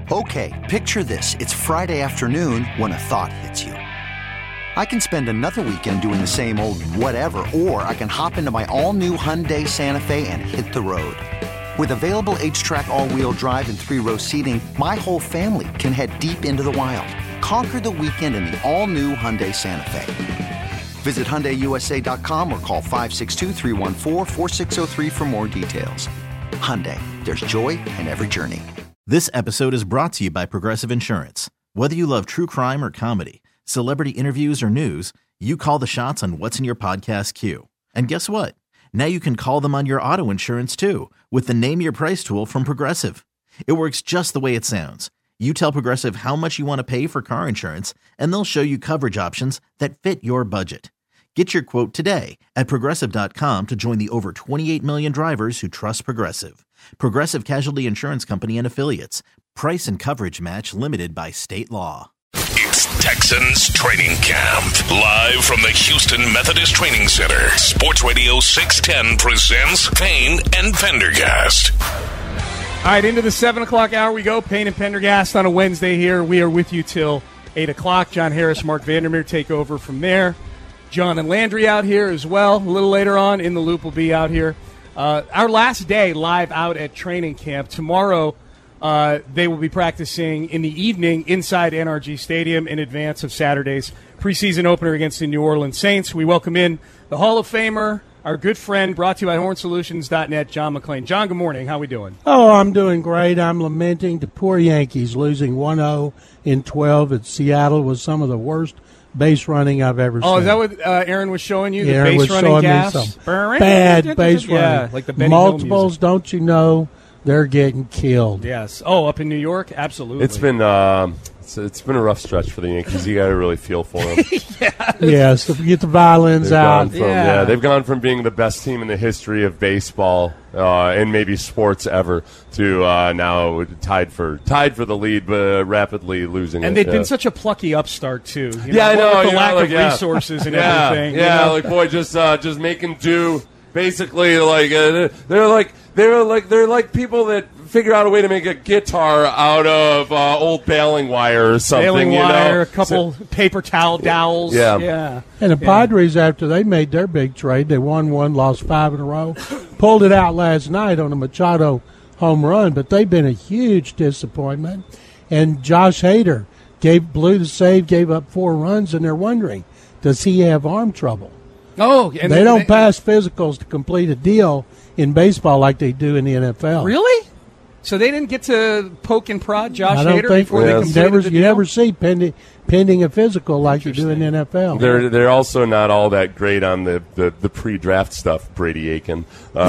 Okay, picture this. It's Friday afternoon when a thought hits you. I can spend another weekend doing the same old whatever, or I can hop into my all-new Hyundai Santa Fe and hit the road. With available H-Track all-wheel drive and 3-row seating, my whole family can head deep into the wild. Conquer the weekend in the all-new Hyundai Santa Fe. Visit HyundaiUSA.com or call 562-314-4603 for more details. Hyundai, there's joy in every journey. This episode is brought to you by Progressive Insurance. Whether you love true crime or comedy, celebrity interviews or news, you call the shots on what's in your podcast queue. And guess what? Now you can call them on your auto insurance too with the Name Your Price tool from Progressive. It works just the way it sounds. You tell Progressive how much you want to pay for car insurance, and they'll show you coverage options that fit your budget. Get your quote today at Progressive.com to join the over 28 million drivers who trust Progressive. Progressive Casualty Insurance Company and Affiliates. Price and coverage match limited by state law. It's Texans Training Camp. Live from the Houston Methodist Training Center. Sports Radio 610 presents Payne and Pendergast. All right, into the 7 o'clock hour we go. Payne and Pendergast on a Wednesday here. We are with you till 8 o'clock. John Harris, Mark Vandermeer take over from there. John and Landry out here as well. A little later on, In the Loop will be out here. Our last day live out at training camp. Tomorrow, they will be practicing in the evening inside NRG Stadium in advance of Saturday's preseason opener against the New Orleans Saints. We welcome in the Hall of Famer, our good friend, brought to you by HornSolutions.net, John McClain. John, good morning. How we doing? Oh, I'm doing great. I'm lamenting the poor Yankees losing 1-0 in 12 at Seattle was some of the worst base running I've ever seen. Oh, is that what Aaron was showing you? Yeah, the base running gas? Bad base running. Yeah, like the Benny multiples, don't you know, they're getting killed. Yes. Oh, up in New York? Absolutely. It's been it's been a rough stretch for the Yankees. You got to really feel for them. Yes, to get the violins out. They've gone from being the best team in the history of baseball and maybe sports ever to now tied for the lead, but rapidly losing. And they've been such a plucky upstart too. I know. With the lack of resources and everything. Yeah, like boy, just making do. Basically, they're like people that figure out a way to make a guitar out of old baling wire or something. Baling wire, a couple paper towel dowels. Yeah. And the Padres, after they made their big trade, they won one, lost 5 in a row, pulled it out last night on a Machado home run, but they've been a huge disappointment. And Josh Hader blew the save, gave up 4 runs, and they're wondering, does he have arm trouble? Oh, and they don't pass physicals to complete a deal in baseball like they do in the NFL. Really? So they didn't get to poke and prod Josh Hader before they completed the deal? You never see pending a physical like you do in the NFL. They're also not all that great on the pre-draft stuff, Brady Aiken.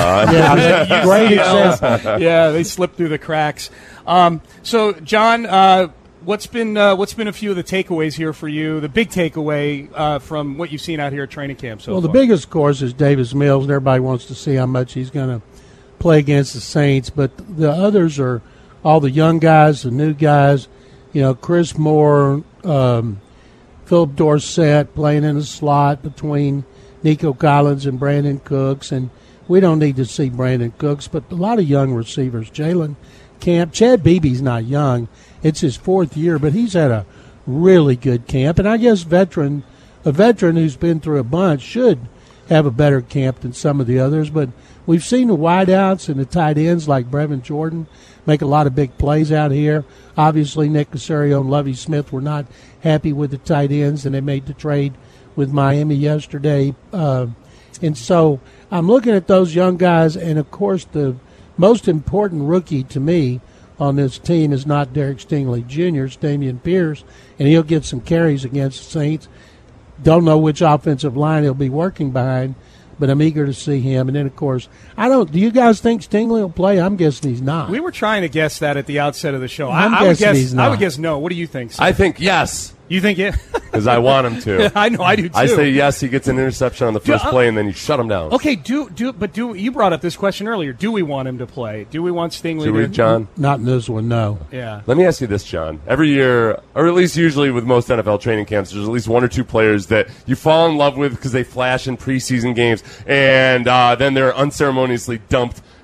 Great example. Yeah, they slipped through the cracks. So, John, what's been a few of the takeaways here for you? The big takeaway from what you've seen out here at training camp so far? The biggest, of course, is Davis Mills, and everybody wants to see how much he's going to play against the Saints. But the others are all the young guys, the new guys. Chris Moore, Philip Dorsett playing in the slot between Nico Collins and Brandon Cooks, and we don't need to see Brandon Cooks, but a lot of young receivers. Jalen Camp, Chad Beebe's not young. It's his 4th year, but he's had a really good camp. And I guess a veteran who's been through a bunch should have a better camp than some of the others. But we've seen the wideouts and the tight ends like Brevin Jordan make a lot of big plays out here. Obviously, Nick Caserio and Lovie Smith were not happy with the tight ends, and they made the trade with Miami yesterday. And so I'm looking at those young guys, and, of course, the most important rookie to me on this team is not Derek Stingley Jr., it's Dameon Pierce, and he'll get some carries against the Saints. Don't know which offensive line he'll be working behind, but I'm eager to see him. And then, of course, do you guys think Stingley will play? I'm guessing he's not. We were trying to guess that at the outset of the show. I would guess he's not. I would guess no. What do you think, Steve? I think yes. You think it? Because I want him to. I know, I do too. I say yes, he gets an interception on the first play, and then you shut him down. Okay, but you brought up this question earlier. Do we want him to play? Do we want Stingley to John? Not in this one, no. Yeah. Let me ask you this, John. Every year, or at least usually with most NFL training camps, there's at least 1 or 2 players that you fall in love with because they flash in preseason games, and then they're unceremoniously dumped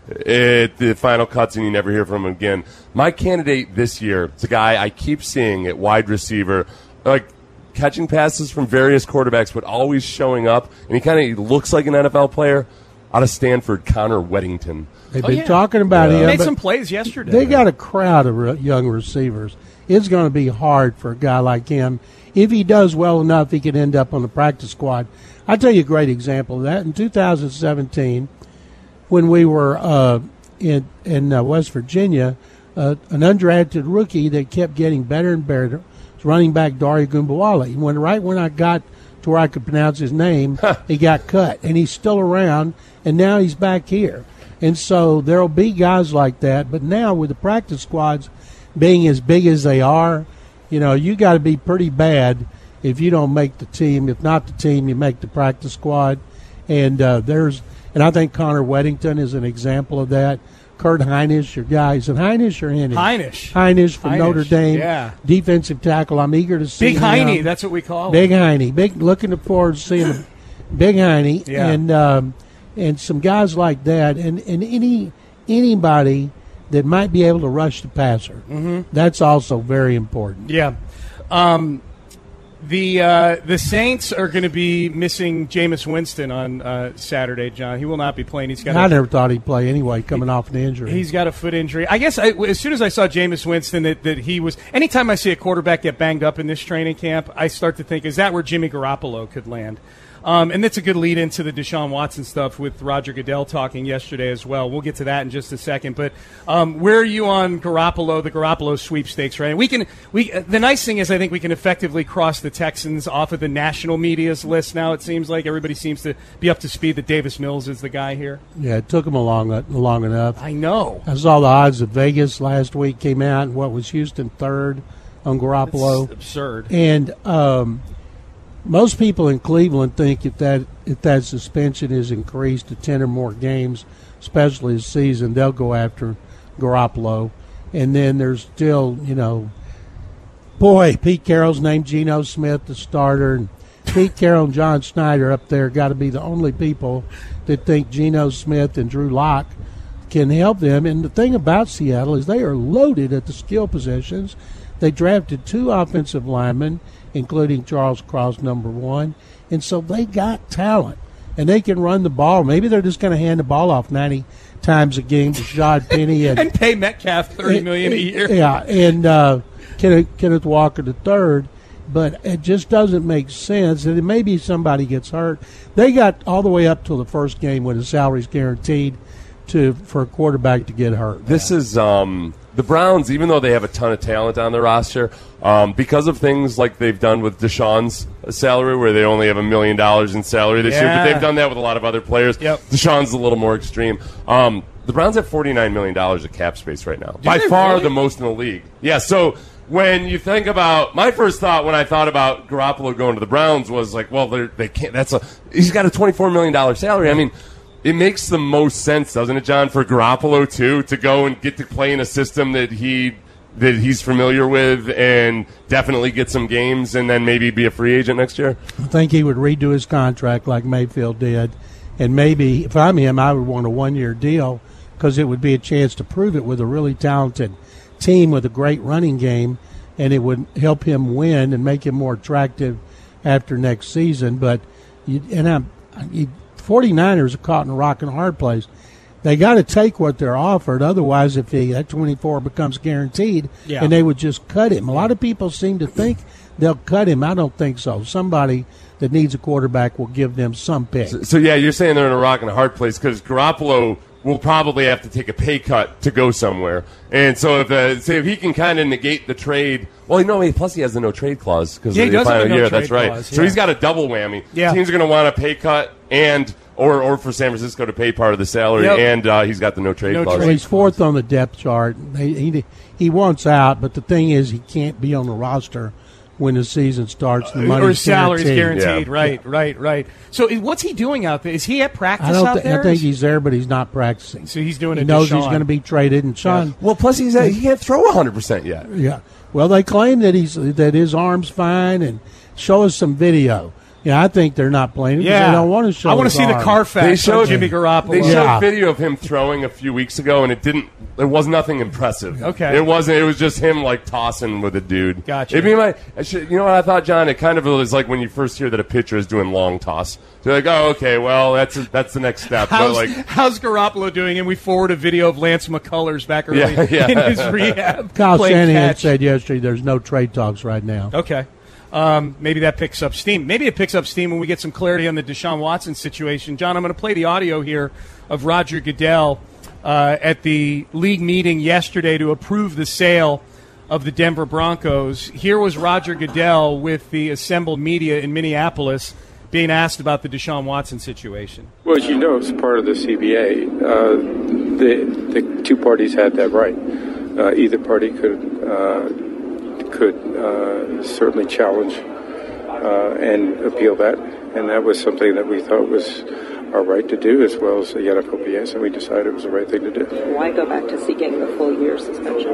at the final cuts and you never hear from him again. My candidate this year is a guy I keep seeing at wide receiver, like catching passes from various quarterbacks, but always showing up, and he kind of looks like an NFL player. Out of Stanford, Connor Weddington. They've been talking about him. He made some plays yesterday. They got a crowd of young receivers. It's going to be hard for a guy like him. If he does well enough, he could end up on the practice squad. I'll tell you a great example of that. In 2017, when we were in West Virginia, an undrafted rookie that kept getting better and better was running back Dario Gumbawala. When I got to where I could pronounce his name, he got cut. And he's still around, and now he's back here. And so there will be guys like that. But now with the practice squads being as big as they are, you got to be pretty bad if you don't make the team. If not the team, you make the practice squad. And I think Connor Weddington is an example of that. Kurt Hinish, your guy. Is it Hinish or Hennish? Hinish from Notre Dame. Defensive tackle. I'm eager to see Big Heine, that's what we call him. Big Heine. Looking forward to seeing Big Heine. Yeah. And some guys like that. And anybody that might be able to rush the passer. Mm-hmm. That's also very important. Yeah. The Saints are going to be missing Jameis Winston on Saturday, John. He will not be playing. I never thought he'd play anyway, coming off an injury. He's got a foot injury. I guess as soon as I saw Jameis Winston, that he was – anytime I see a quarterback get banged up in this training camp, I start to think, is that where Jimmy Garoppolo could land? And that's a good lead into the Deshaun Watson stuff with Roger Goodell talking yesterday as well. We'll get to that in just a second. But where are you on Garoppolo, the Garoppolo sweepstakes, right? The nice thing is I think we can effectively cross the Texans off of the national media's list now. It seems like everybody seems to be up to speed that Davis Mills is the guy here. Yeah, it took him long enough. I know. I saw the odds of Vegas last week came out, and what was Houston third on Garoppolo. It's absurd. And most people in Cleveland think if that suspension is increased to 10 or more games, especially this season, they'll go after Garoppolo. And then there's still, Pete Carroll's named Geno Smith, the starter. And Pete Carroll and John Schneider up there got to be the only people that think Geno Smith and Drew Lock can help them. And the thing about Seattle is they are loaded at the skill positions. They drafted 2 offensive linemen, including Charles Cross, number 1. And so they got talent, and they can run the ball. Maybe they're just going to hand the ball off 90 times a game to Rashad Penny. And pay Metcalf $30 million a year. Yeah, and Kenneth Walker III. But it just doesn't make sense. And maybe somebody gets hurt. They got all the way up till the first game when the salary's guaranteed for a quarterback to get hurt. This is the Browns, even though they have a ton of talent on their roster, because of things like they've done with Deshaun's salary, where they only have $1 million in salary this year, but they've done that with a lot of other players. Yep. Deshaun's a little more extreme. The Browns have $49 million of cap space right now. By far really? The most in the league. Yeah, so when you think about, my first thought when I thought about Garoppolo going to the Browns was like, well, they can't. He's got a $24 million salary. I mean, it makes the most sense, doesn't it, John, for Garoppolo too, to go and get to play in a system that he's familiar with and definitely get some games and then maybe be a free agent next year? I think he would redo his contract like Mayfield did, and maybe if I'm him, I would want a 1-year deal because it would be a chance to prove it with a really talented team with a great running game, and it would help him win and make him more attractive after next season. But 49ers are caught in a rock and a hard place. They got to take what they're offered. Otherwise, if that 24 becomes guaranteed, and they would just cut him. A lot of people seem to think they'll cut him. I don't think so. Somebody that needs a quarterback will give them some pick. So you're saying they're in a rock and a hard place because Garoppolo will probably have to take a pay cut to go somewhere. And so if he can kind of negate the trade, plus he has the no trade clause because of the final year. That's right. Clause, so he's got a double whammy. Yeah. Teams are going to want a pay cut or for San Francisco to pay part of the salary, and he's got the no trade clause. Well, he's 4th on the depth chart. He wants out, but the thing is he can't be on the roster when the season starts. The money's or his salary's guaranteed. Right. So what's he doing out there? Is he at practice out there? I think he's there, but he's not practicing. So he's doing it. He knows he's going to be traded, and Sean. Yeah. Well, plus he can't throw 100% yet. Yeah. Well, they claim that his arm's fine, and show us some video. Yeah, I think they're not playing because they don't want to show. I want to see the Carfax on Jimmy Garoppolo. They showed video of him throwing a few weeks ago, and there was nothing impressive. Okay. It wasn't. It was just him like tossing with a dude. Gotcha. You know what I thought, John? It kind of is like when you first hear that a pitcher is doing long toss. They're like, oh, okay, well, that's the next step. How's Garoppolo doing? And we forward a video of Lance McCullers back early in his rehab. Kyle Shanahan said yesterday there's no trade talks right now. Okay. Maybe that picks up steam. Maybe it picks up steam when we get some clarity on the Deshaun Watson situation. John, I'm going to play the audio here of Roger Goodell at the league meeting yesterday to approve the sale of the Denver Broncos. Here was Roger Goodell with the assembled media in Minneapolis being asked about the Deshaun Watson situation. Well, as you know, as part of the CBA, the two parties had that right. Either party could certainly challenge and appeal that, and that was something that we thought was our right to do, as well as the NFLPA, and we decided it was the right thing to do. Why go back to seeking the full year suspension?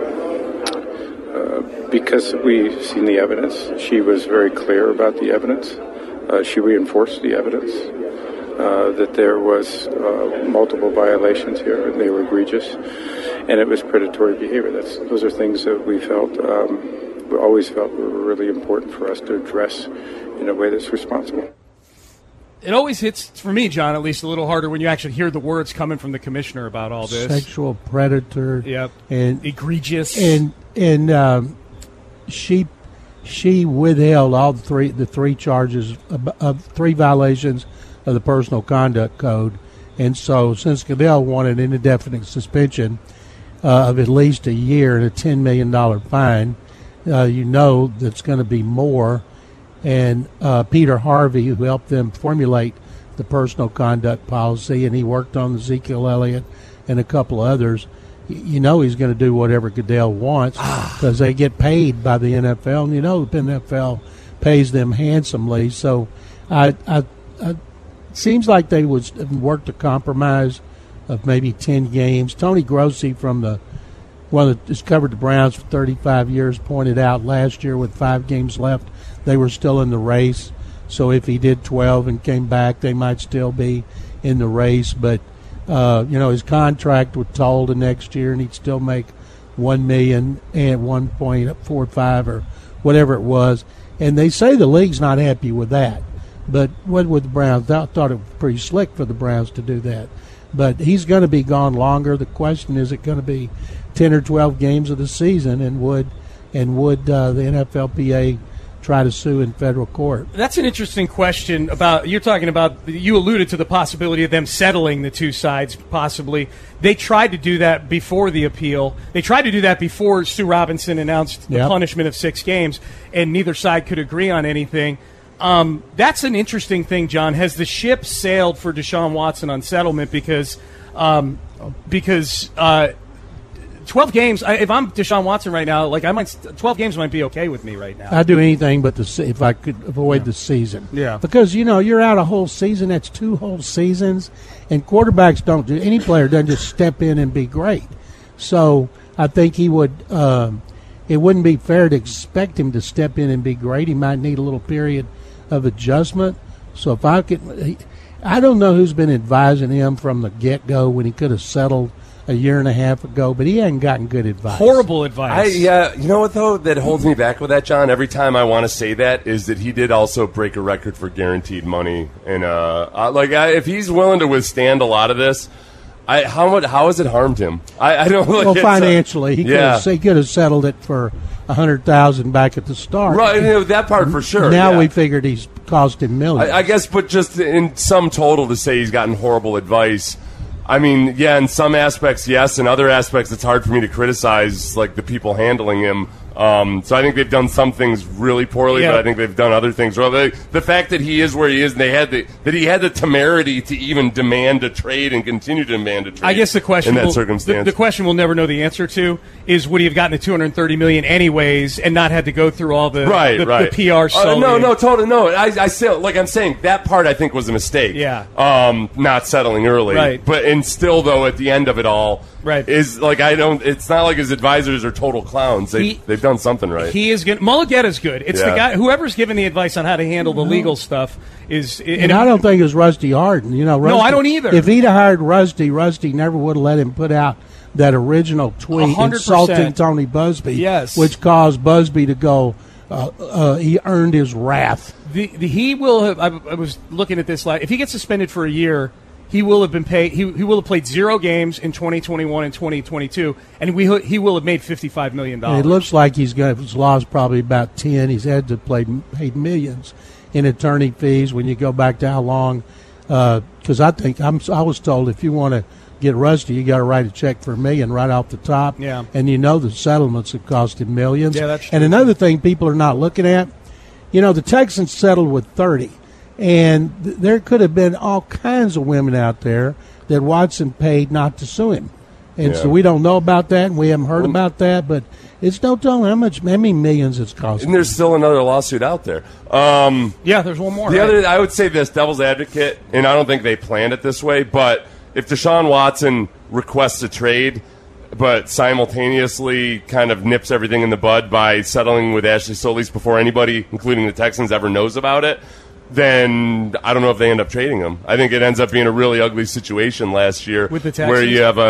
Because we've seen the evidence. She was very clear about the evidence. She reinforced the evidence that there was multiple violations here, and they were egregious, and it was predatory behavior. Those are things that we felt, we always felt were really important for us to address in a way that's responsible. It always hits, for me, John, at least a little harder when you actually hear the words coming from the commissioner about all this. Sexual predator. Yep. And egregious. And she withheld all the three charges of three violations of the personal conduct code. And so since Goodell wanted an indefinite suspension of at least a year and a $10 million fine, that's going to be more. And Peter Harvey, who helped them formulate the personal conduct policy, and he worked on Ezekiel Elliott and a couple others, he's going to do whatever Goodell wants because they get paid by the NFL, and the NFL pays them handsomely. So it seems like they would work a compromise of maybe 10 games. Tony Grossi from one that has covered the Browns for 35 years pointed out last year with 5 games left, they were still in the race. So if he did 12 and came back, they might still be in the race. But, his contract was told to next year, and he'd still make $1 million and 1.45 or whatever it was. And they say the league's not happy with that. But what with the Browns, I thought it was pretty slick for the Browns to do that. But he's going to be gone longer. The question is it going to be 10 or 12 games of the season, and would the NFLPA try to sue in federal court? That's an interesting question. You alluded to the possibility of them settling the two sides, possibly. They tried to do that before the appeal. They tried to do that before Sue Robinson announced the punishment of 6 games, and neither side could agree on anything. That's an interesting thing, John. Has the ship sailed for Deshaun Watson on settlement? Because 12 games. If I'm Deshaun Watson right now, 12 games might be okay with me right now. I'd do anything but if I could avoid the season. Yeah. Because you're out a whole season. That's 2 whole seasons, and quarterbacks don't do. Any player doesn't just step in and be great. So I think he would. It wouldn't be fair to expect him to step in and be great. He might need a little period of adjustment. So if I could, I don't know who's been advising him from the get-go when he could have settled a year and a half ago, but he hadn't gotten good advice. Horrible advice. You know what, though, that holds me back with that, John? Every time I want to say that is that he did also break a record for guaranteed money. And, if he's willing to withstand a lot of this, how has it harmed him? I don't like. Well, financially, he could have settled it for $100,000 back at the start. Right, that part for sure. Now we figured he's cost him millions. I guess, but just in sum total to say he's gotten horrible advice. I mean, yeah, in some aspects, yes. In other aspects, it's hard for me to criticize the people handling him. So I think they've done some things really poorly, but I think they've done other things well. The fact that he is where he is, and that he had the temerity to even demand a trade and continue to demand a trade. I guess the question in that circumstance, the question we'll never know the answer to is would he have gotten the $230 million anyways and not had to go through all the PR? Totally no. I say I'm saying that part I think was a mistake. Yeah. Not settling early, right? And still though at the end of it all. Right. Is it's not like his advisors are total clowns. They've they've done something right. He is good. Mulugheta's good. It's the guy. Whoever's giving the advice on how to handle the legal stuff is. And I don't think it's Rusty Hardin. Rusty, no, I don't either. If he'd have hired Rusty never would have let him put out that original tweet 100%. Insulting Tony Busby. Yes, which caused Busby to go. He earned his wrath. He will have. I was looking at this. If he gets suspended for a year, he will have been paid. He will have played 0 games in 2021 and 2022, and he will have made $55 million. And it looks like he's lost probably about 10. He's had to paid millions in attorney fees. When you go back to how long, because I was told if you want to get Rusty, you got to write a check for $1 million right off the top. Yeah. And the settlements have cost him millions. Yeah, that's true. And another thing people are not looking at, the Texans settled with 30, and there could have been all kinds of women out there that Watson paid not to sue him. And so we don't know about that, and we haven't heard about that, but it's no telling how many millions it's costing. And there's still another lawsuit out there. There's one more. Other, I would say this, devil's advocate, and I don't think they planned it this way, but if Deshaun Watson requests a trade, but simultaneously kind of nips everything in the bud by settling with Ashley Solis before anybody, including the Texans, ever knows about it, then I don't know if they end up trading him. I think it ends up being a really ugly situation last year with the Texans, where you have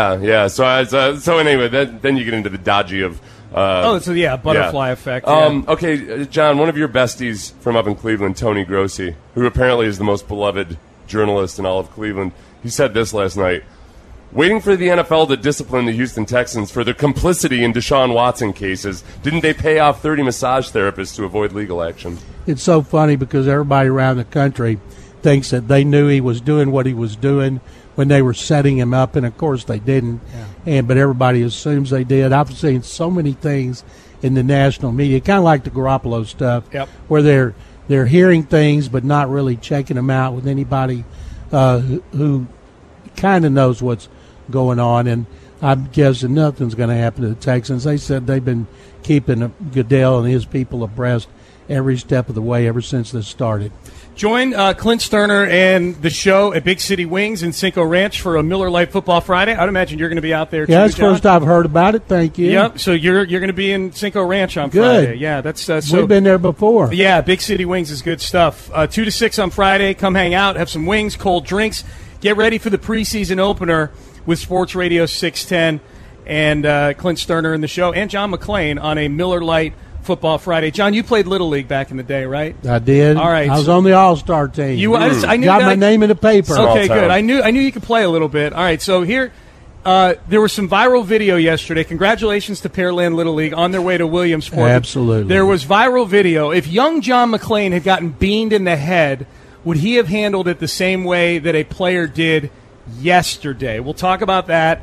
So anyway, then you get into the dodgy of. Butterfly effect. Yeah. Okay, John, one of your besties from up in Cleveland, Tony Grossi, who apparently is the most beloved journalist in all of Cleveland. He said this last night: waiting for the NFL to discipline the Houston Texans for their complicity in Deshaun Watson cases. Didn't they pay off 30 massage therapists to avoid legal action? It's so funny because everybody around the country thinks that they knew he was doing what he was doing when they were setting him up, and of course they didn't. Yeah. But everybody assumes they did. I've seen so many things in the national media, kind of like the Garoppolo stuff, where they're hearing things but not really checking them out with anybody who kind of knows what's going on. And I'm guessing nothing's going to happen to the Texans. They said they've been keeping Goodell and his people abreast every step of the way ever since this started. Join Clint Sterner and the show at Big City Wings in Cinco Ranch for a Miller Lite Football Friday. I'd imagine you're going to be out there too. Yeah, that's the first I've heard about it. Thank you. Yep. So you're going to be in Cinco Ranch on Friday. Yeah, that's we've been there before. Yeah, Big City Wings is good stuff. 2 to 6 on Friday. Come hang out, have some wings, cold drinks. Get ready for the preseason opener with Sports Radio 610 and Clint Sterner in the show and John McClain on a Miller Lite Football Friday. John, you played Little League back in the day, right? I did. All right. I was on the All-Star team. I knew got my name in the paper. Okay, good. I knew you could play a little bit. All right, so here there was some viral video yesterday. Congratulations to Pearland Little League on their way to Williamsport. Absolutely. There was viral video. If young John McClain had gotten beamed in the head, would he have handled it the same way that a player did yesterday? We'll talk about that.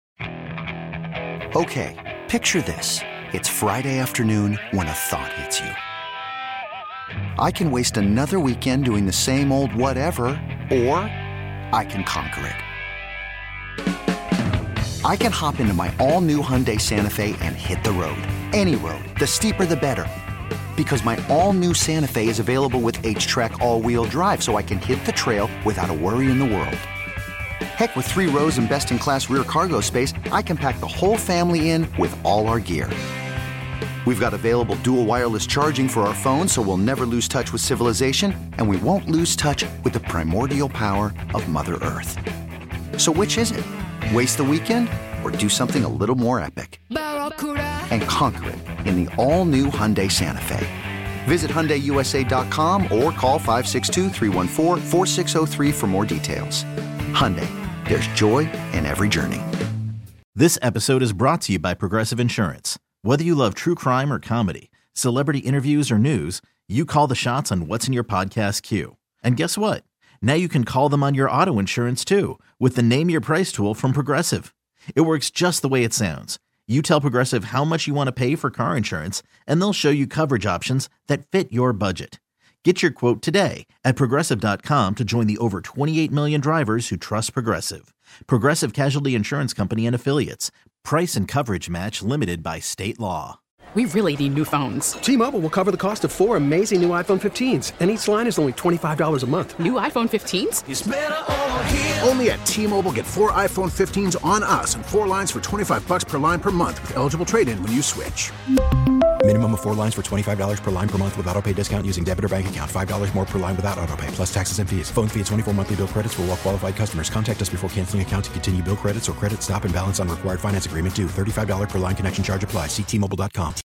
Okay, picture this. It's Friday afternoon when a thought hits you. I can waste another weekend doing the same old whatever, or I can conquer it. I can hop into my all-new Hyundai Santa Fe and hit the road. Any road. The steeper, the better. Because my all-new Santa Fe is available with H-Track all-wheel drive, so I can hit the trail without a worry in the world. Heck, with 3 rows and best-in-class rear cargo space, I can pack the whole family in with all our gear. We've got available dual wireless charging for our phones, so we'll never lose touch with civilization, and we won't lose touch with the primordial power of Mother Earth. So which is it? Waste the weekend or do something a little more epic? And conquer it in the all-new Hyundai Santa Fe. Visit HyundaiUSA.com or call 562-314-4603 for more details. Hyundai, there's joy in every journey. This episode is brought to you by Progressive Insurance. Whether you love true crime or comedy, celebrity interviews or news, you call the shots on what's in your podcast queue. And guess what? Now you can call them on your auto insurance too with the Name Your Price tool from Progressive. It works just the way it sounds. You tell Progressive how much you want to pay for car insurance, and they'll show you coverage options that fit your budget. Get your quote today at Progressive.com to join the over 28 million drivers who trust Progressive. Progressive Casualty Insurance Company and Affiliates. Price and coverage match limited by state law. We really need new phones. T-Mobile will cover the cost of 4 amazing new iPhone 15s, and each line is only $25 a month. New iPhone 15s? It's better over here. Only at T-Mobile, get 4 iPhone 15s on us and 4 lines for $25 per line per month with eligible trade-in when you switch. Minimum of 4 lines for $25 per line per month with autopay discount using debit or bank account. $5 more per line without autopay, plus taxes and fees. Phone fee at 24 monthly bill credits for well-qualified customers. Contact us before canceling account to continue bill credits or credit stop and balance on required finance agreement due. $35 per line connection charge applies. See T-Mobile.com.